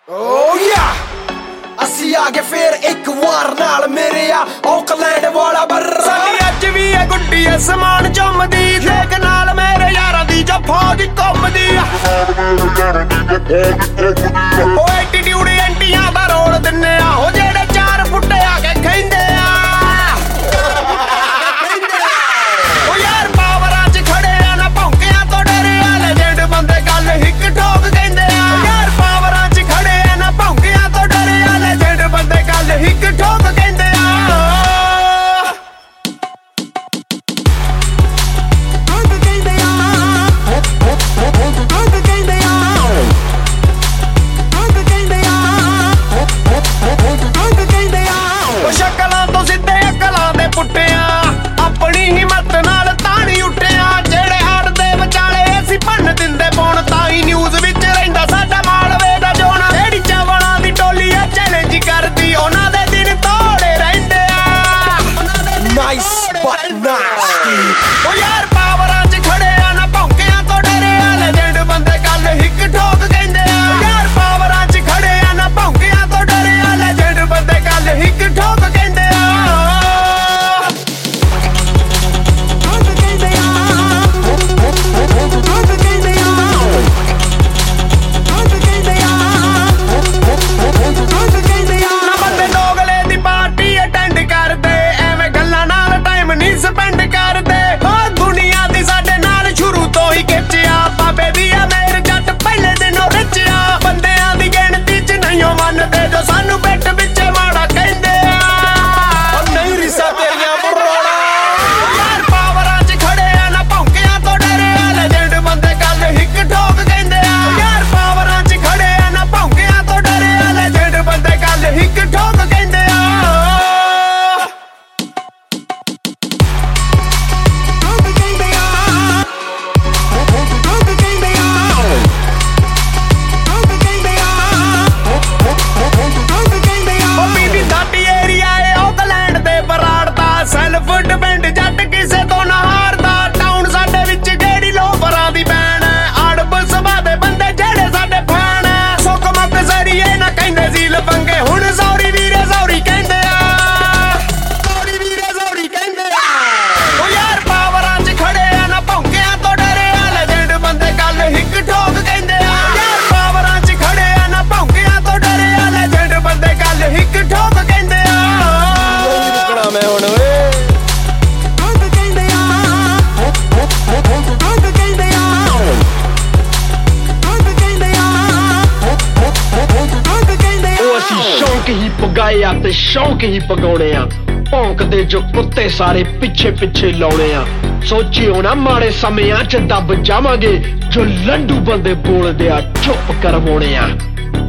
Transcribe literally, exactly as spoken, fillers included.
ਓ ਯਾ ਅਸੀਂ ਆ ਗਏ ਫੇਰ ਇੱਕ ਵਾਰ ਨਾਲ ਮੇਰੇ ਆ ਔਕਲੈਂਡ ਵਾਲਾ ਬਰ ਸਾਡੀ ਅੱਜ ਵੀ ਐ ਗੁੱਡੀ ਅਸਮਾਨ ਚੁੰਮਦੀ ਦੇਖ ਨਾਲ ਮੇਰੇ ਯਾਰਾਂ ਦੀ ਜੱਫਾ ਦੀ ਘੁੰਮਦੀ ਓ ਐਟੀਟਿਊਡ ਐਂਟੀਆਂ ਦਾ ਰੋਲ ਦਿੰਨੇ ਆ ਉਹ ਜਿਹੜੇ ਚਾਰ ਫੁੱਟੇ ਆ ਕੇ ਕਹਿੰਦੇ ਆ ਓ ਯਾਰ ਪਾਵਰਾਂ 'ਚ ਖੜੇ ਆ ਨਾ ਭੌਂਕਿਆਂ ਤੋਂ ਡਰੇ ਆ ਲੈਜੈਂਡ ਬੰਦੇ ਗੱਲ ਹਿੱਕ ਠੋਕ ਕਹਿੰਦੇ ਆ ਯਾਰ ਪਾਵਰਾਂ 'ਚ ਖੜੇ ਆ ਨਾ ਭੌਂਕਿਆਂ ਤੋਂ ਡਰੇ ਆ ਲੈਜੈਂਡ ਬੰਦੇ ਗੱਲ ਹਿੱਕ ਠੋਕ ਕਹਿੰਦੇ ਆ ਸ਼ਕਲਾਂ ਤੋਂ ਸਿੱਧੇ ਅਕਲਾਂ ਦੇ ਪੁੱਟਿਆ ਆਪਣੀ ਹਿੰਮਤ ਨਾਲ ਤਾਣੀ ਉੱਠਿਆ ਜਿਹੜੇ ਹੜ ਦੇ ਵਿਚਾਲੇ ਅਸੀਂ ਭੰਨ ਦਿੰਦੇ ਪੌਣ ਤਾਂ ਹੀ ਨਿਊਜ਼ ਵਿੱਚ ਰਹਿੰਦਾ ਸਾਡਾ ਮਾਲਵੇ ਦਾ ਜੋਣਾ ਜਿਹੜੀ ਚਾਵਲਾਂ ਦੀ ਟੋਲੀ ਆ ਚੈਲੰਜ ਕਰਦੀ ਉਹਨਾਂ ਦੇ ਦਿਨ ਤੋੜੇ ਰਹਿੰਦੇ ਆ ਨਾਈਸ ਬਟ ਨਾਸਟੀ ਓ ਯਾਰ ਪਾਵਰਾਂ 'ਚ ਖੜੇ ਆ ਨਾ ਭੌਂਕਿਆਂ ਤੋਂ ਡਰੇ ਆ ਲੈਜੈਂਡ ਬੰਦੇ ਗੱਲ ਹਿੱਕ ਠੋਕ ਕਹਿੰਦੇ ਆ ਯਾਰ ਪਾਵਰਾਂ 'ਚ ਖੜੇ ਆ ਨਾ ਭੌਂਕਿਆਂ ਤੋਂ ਡਰੇ ਆ ਲੈਜੈਂਡ ਬੰਦੇ ਗੱਲ ਹਿੱਕ ਠੋਕ ਕਹਿੰਦੇ ਆ ਨਾ ਬੰਦੇ ਦੋਗਲੇ ਦੀ ਪਾਰਟੀ ਅਟੈਂਡ ਕਰਦੇ ਐਵੇਂ ਗੱਲਾਂ ਨਾਲ ਟਾਈਮ ਨਹੀਂ ਸਪੈਂਡ ਕਰਦੇ ਉਹ ਦੁਨੀਆ ਦੀ ਸਾਡੇ ਨਾਲ ਸ਼ੁਰੂ ਤੋਂ ਹੀ ਖਿੱਚਿਆ ਬਾਬੇ ਦੀ ਆ ਮੇਰ ਜੱਟ ਪਹਿਲੇ ਦਿਨੋਂ ਰਿਚਿਆ ਬੰਦਿਆਂ ਦੀ ਗਿਣਤੀ 'ਚ ਨਹੀਂ ਉਹ ਮੰਨਦੇ ਜੋ ਸਾਨੂੰ ਪਿੱਠ ਵਿੱਚ ਮਾੜਾ ਕਹਿੰਦੇ ਆ ਓ ਨਹੀਂ ਰਿਸਾ ਤੇਰੀਆਂ ਬਰੋੜਾ ਯਾਰ ਪਾਵਰਾਂ 'ਚ ਖੜੇ ਆ ਨਾ ਭੌਂਕਿਆਂ ਤੋਂ ਡਰੇ ਆ ਲੈਜੈਂਡ ਬੰਦੇ ਗੱਲ ਹਿੱਕ ਠੋਕ ਕਹਿੰਦੇ ਆ ਯਾਰ ਪਾਵਰਾਂ 'ਚ ਖੜੇ ਆ ਨਾ ਭੌਂਕਿਆਂ ਤੋਂ ਡਰੇ ਆ ਲੈਜੈਂਡ ਬੰਦੇ ਗੱਲ ਹਿੱਕ ਠੋਕ ਕਹਿੰਦੇ ਆ ਉਹ ਬੀਬੀ ਸਾਡੀ ਏਰੀਆ ਏ ਔਕਲੈਂਡ ਦੇ ਬਰਾੜ ਦਾ ਸੈਲਫ ਡਿਪੈਂਡ ਜੱਟ ਕਿਸੇ ਤੋਂ ਨਾ ਹਾਰਦਾ ਟਾਊਨ ਸਾਡੇ ਵਿੱਚ ਕਿਹੜੀ ਲੋਫਰਾਂ ਦੀ ਬੈਣ ਆੜਬ ਸਭਾ ਦੇ ਬੰਦੇ ਜਿਹੜੇ ਸਾਡੇ ਫੈਨ ਸੁੱਕ ਮੁੱਕ ਜ਼ਰੀਏ ਨਾ ਕਹਿੰਦੇ ਸੀ ਲਫੰਗੇ ਹੁਣ ਸੌਰੀ ਵੀਰੇ ਸੌਰੀ ਕਹਿੰਦੇ ਆ ਸੌਰੀ ਵੀਰੇ ਸੌਰੀ ਕਹਿੰਦੇ ਆ ਓ ਯਾਰ ਪਾਵਰਾਂ 'ਚ ਖੜੇ ਆ ਨਾ ਭੌਂਕਿਆਂ ਤੋਂ ਡਰੇ ਆ ਲੈਜੈਂਡ ਬੰਦੇ ਗੱਲ ਹਿੱਕ ਠੋਕ ਕਹਿੰਦੇ ਆ ਯਾਰ ਪਾਵਰਾਂ 'ਚ ਖੜੇ ਆ ਨਾ ਭੌਂਕਿਆਂ ਤੋਂ ਡਰੇ ਆ ਲੈਜੈਂਡ ਬੰਦੇ ਗੱਲ ਹਿੱਕ ਠੋਕ ਕਹਿੰਦੇ ਆ ਨਹੀਂ ਰੁਕਣਾ ਮੈਂ ਹੁਣ ਓਏ ਉਹ ਅਸੀਂ ਸ਼ੌਂਕ ਹੀ ਪਗਾਏ ਆ ਤੇ ਸ਼ੌਂਕ ਹੀ ਪਗਾਉਣੇ ਆ ਭੌਂਕਦੇ ਜੋ ਕੁੱਤੇ ਸਾਰੇ ਪਿੱਛੇ ਪਿੱਛੇ ਲਾਉਣੇ ਆ ਸੋਚਿਓ ਨਾ ਮਾੜੇ ਸਮਿਆਂ 'ਚ ਦੱਬ ਜਾਵਾਂਗੇ ਜੋ ਲੰਡੂ ਬੰਦੇ ਬੋਲਦੇ ਆ ਚੁੱਪ ਕਰਵਾਉਣੇ ਆ